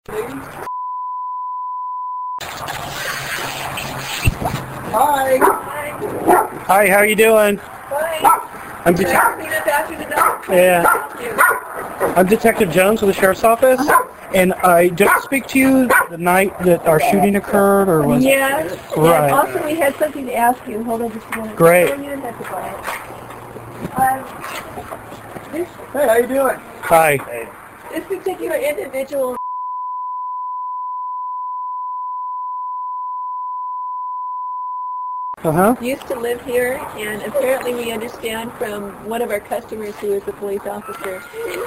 Hi. Hi, how are you doing? Hi. I'm I'm Detective Jones with the Sheriff's Office, and I just speak to you the night that our shooting occurred, or was Yes. Right. And also, we had something to ask you. Hold on just a minute. Great. This, Hey, how you doing? Hi. this particular individual used to live here, and apparently we understand from one of our customers who is a police officer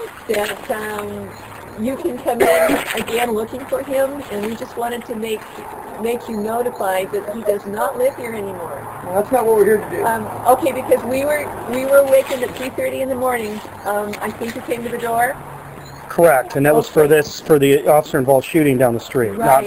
that you can come in again looking for him, and we just wanted to make you notified that he does not live here anymore. Well, that's not what we're here to do. Okay, because we were awakened at 3:30 in the morning. I think you came to the door. Correct, and that was for the officer-involved shooting down the street. Right.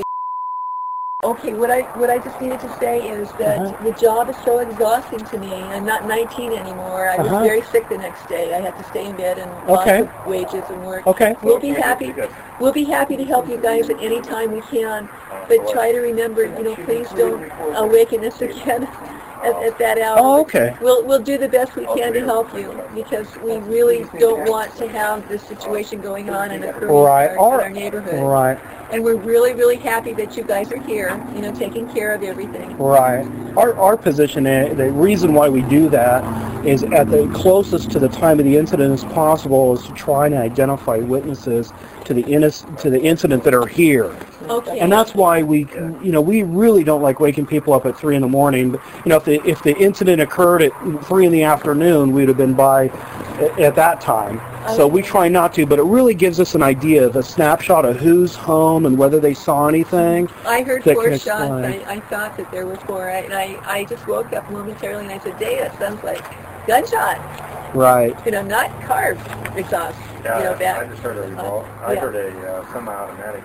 Okay, what I just needed to say is that the job is so exhausting to me. I'm not 19 anymore. I was very sick the next day. I had to stay in bed and lots of wages and work. Okay. We'll be happy to help you guys at any time we can, but try to remember, please don't awaken us again at that hour. Oh, okay. We'll do the best we can to help you, because we really don't want to have this situation going on and occurring in our neighborhood. Right. And we're really, really happy that you guys are here, taking care of everything. Right. Our position, the reason why we do that is at the closest to the time of the incident as possible is to try and identify witnesses to the incident that are here. Okay. And that's why we really don't like waking people up at 3 in the morning. If the incident occurred at 3 in the afternoon, we'd have been by at that time. So we try not to, but it really gives us an idea of a snapshot of who's home and whether they saw anything. I heard 4 shots. I thought that there was 4, and I just woke up momentarily and I said, "Dave, that sounds like gunshot." Right. Not car exhaust. Yeah, back. I just heard a revolt. I heard a semi-automatic.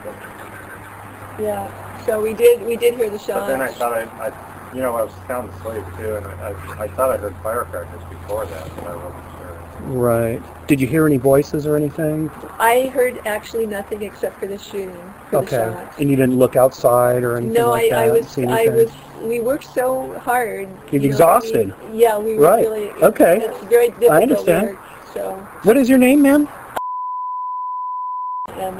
Yeah. So we did hear the shots. But then I thought I was sound asleep too, and I thought I heard firecrackers before that, but I wasn't sure. Right. Did you hear any voices or anything? I heard actually nothing except for the shooting. For the shots. And you didn't look outside or anything like that? We worked so hard. You're exhausted. We were really. Okay. It's very difficult. I understand. Work, so. What is your name, ma'am? And,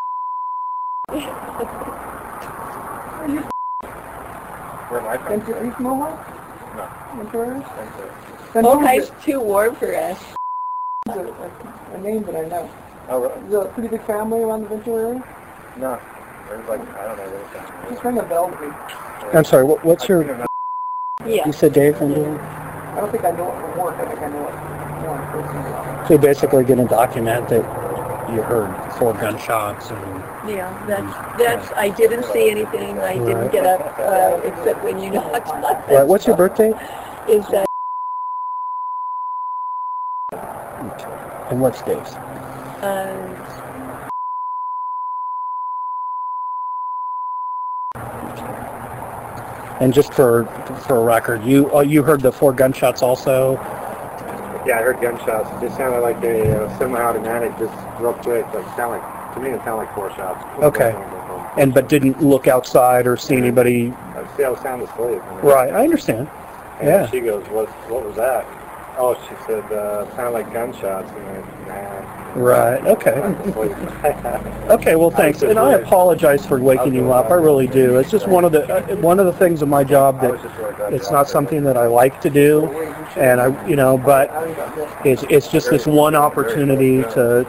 Where am I from? Are you from Ohio? No. Ventura? Ventura. Ohio's too warm for us. A name that I know. Oh, really? Is there a pretty big family around the Ventura area? No. There's I don't know what it's Just ring a bell to me. I'm sorry, what's your... Yeah. You said Dave from there? I don't think I know it from work. I think I know it more in person. So you're basically going to document that you heard 4 gunshots and... Yeah, that's. I didn't see anything. I didn't get up except when you knocked on it. Right. What's your birthday? Is that? And what's Dave's? And just for a record, you heard the 4 gunshots also? Yeah, I heard gunshots. It just sounded like a semi-automatic, just real quick. To me, it sounded like 4 shots. Okay. But didn't look outside or see anybody? I was sound asleep. Right, I understand. And she goes, what was that? Oh, she said, sounded like gunshots. And Right, okay. Okay, well, thanks. And I apologize for waking you up. I really do. It's just one of the things of my job that it's not something that I like to do, and but it's just this one opportunity to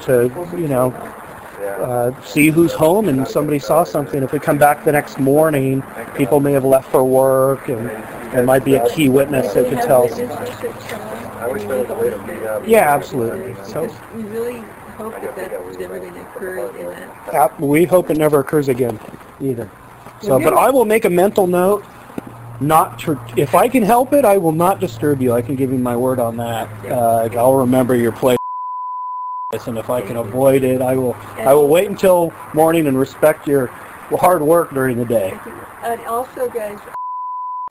see who's home, and somebody saw something. If we come back the next morning, people may have left for work, and there might be a key witness that could tell us. I wish there was a way to meet up. Yeah, absolutely. So we really hope that never going to occur in that. we hope it never occurs again, either. So, but I will make a mental note. If I can help it, I will not disturb you. I can give you my word on that. I'll remember your place, and if I can avoid it, I will wait until morning and respect your hard work during the day. And also, guys,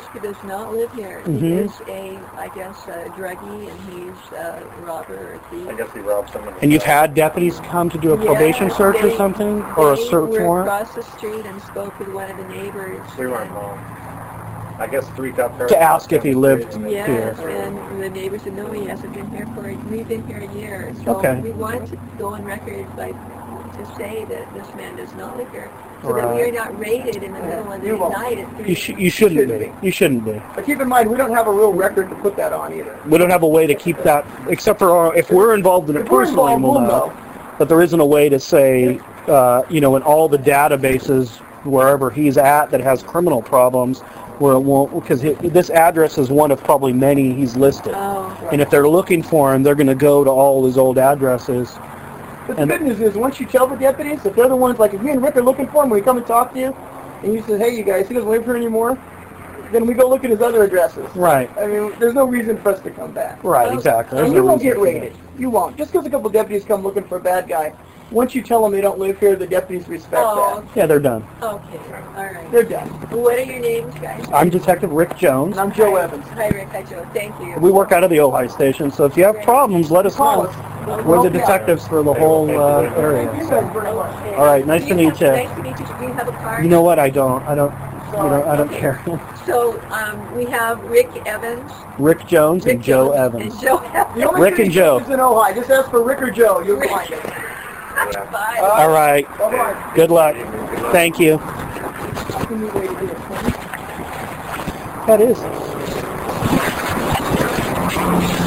He does not live here. He is I guess, a druggie, and he's a robber or a thief. I guess he robbed someone. And you've had deputies come to do a probation search or something? Or a search They were warrant? across the street and spoke with one of the neighbors. We weren't home. I guess 3 top To ask if he lived Yes, here. and the neighbors said, no, he hasn't been here we've been here a year. So Okay. we wanted to go on record to say that this man does not live here. So that we Right. are not raided in the middle of the You won't. night at 3 You shouldn't be. You shouldn't be. But keep in mind, we don't have a real record to put that on either. We don't have a way to keep that, except for if we're involved in it If we're personally, involved, we'll we'll know. But there isn't a way to say, in all the databases, wherever he's at that has criminal problems, where it won't, because this address is one of probably many he's listed. Oh, And if they're looking for him, they're going to go to all his old addresses. But the good news is, once you tell the deputies, if they're the ones, like if me and Rick are looking for him, we come and talk to you, and you say, hey, you guys, he doesn't live here anymore, then we go look at his other addresses. Right. I mean, there's no reason for us to come back. Right, exactly. And There's you no won't reason get for that. raided. You won't. Just because a couple deputies come looking for a bad guy, once you tell them they don't live here, the deputies respect Oh, Yeah, they're done. okay. All right. that. They're done. What are your names, guys? I'm Detective Rick Jones. And I'm Joe Evans. Hi, Rick. Hi, Joe. Thank you. We work out of the Ojai station, so if you have problems, let us Call know. us. We're the detectives for the whole area. Thank you guys very much. Okay. All right, nice to meet you. Nice to meet you. Do you have a card? You know what? I don't care. So we have Rick Evans. Rick Jones and Rick Joe Jones Evans. And Joe Evans. The only Rick three and Joe. detectives in Ojai. Just ask for Rick or Joe. You'll Rick. find it. Bye. All right. Bye-bye. Good luck. Thank you. That's the new way to do it. That is.